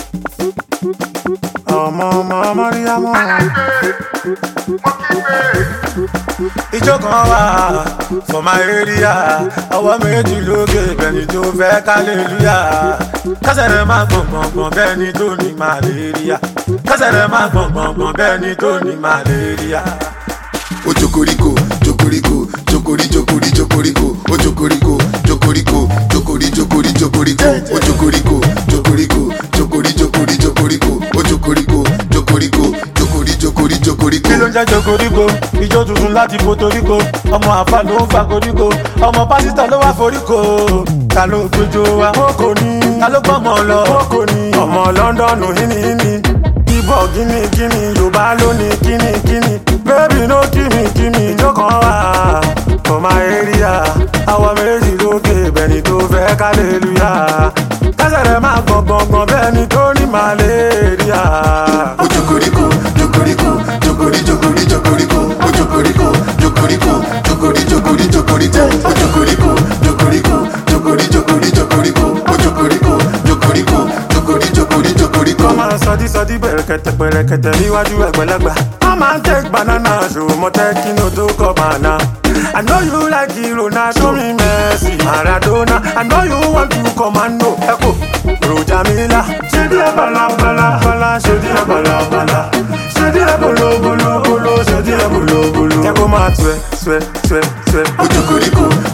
Mariamo. Ìjókòó wà for my area. Ọwọ́ méjì lókè bẹ́ni tó fẹ́ hallelujah. Kásẹ̀ rẹ̀ máa gbọ̀ngbọ̀ngbọ̀n bẹ́ni tó ní malaria. Kásẹ̀ rẹ̀ máa gbọ̀ngbọ̀ngbọ̀n bẹ́ni tó ní malaria. O jokoriko, jokoriko, jokori, jokori, jokoriko. O jokoriko, jokoriko, jokori, jokori, jokoriko. O jokoriko, jokoriko, jokori, jokori, jokoriko. O jokoriko, jokoriko, jokori, jokori, jokoriko. Kí ló ń jẹ́ jokoriko? Ijó tuntun láti Puerto Rico. Ọmọ àfà ló ń fa koríko. Ọmọ pásítọ̀ ló wá foríko. Ta ló gbójó wa? Kókò ní. Ta ló gbọ́mọ lọ? Kókò ní. Ọmọ London híníhíní. Ibọ̀ gínígíní. Yorùbá ló ní kíníkíní. Baby no gimme, ìjókòó wà for my area. Àwọn méjì lókè bẹ́ni tó fẹ́ hallelujah. Kásẹ̀ rẹ̀ máa gbọ̀ngbọ̀ngbọ̀n bẹ́ni tó ní malaria. O jokoriko, jokoriko, jokori, jokori, jokoriko. O jokoriko, jokoriko, jokori, jokori, jokoriko. O jokoriko, jokoriko, jokori, jokori, jokoriko. O jokoriko, jokoriko, jokori, jokori, jokoriko. Kọ́ máa sọdí pẹ̀rẹ̀kẹ̀tẹ̀ níwájú àgbàlagbà. Man take banana, show mo take no to banana. I know you like hero, now show me Messi, Maradona. I know you want to commando, Echo, Rojamila. Shady bala bala bala, shady bala bala, shady bolo bolo bolo, shady bolo bolo. Echo ma swe. O jokoriko,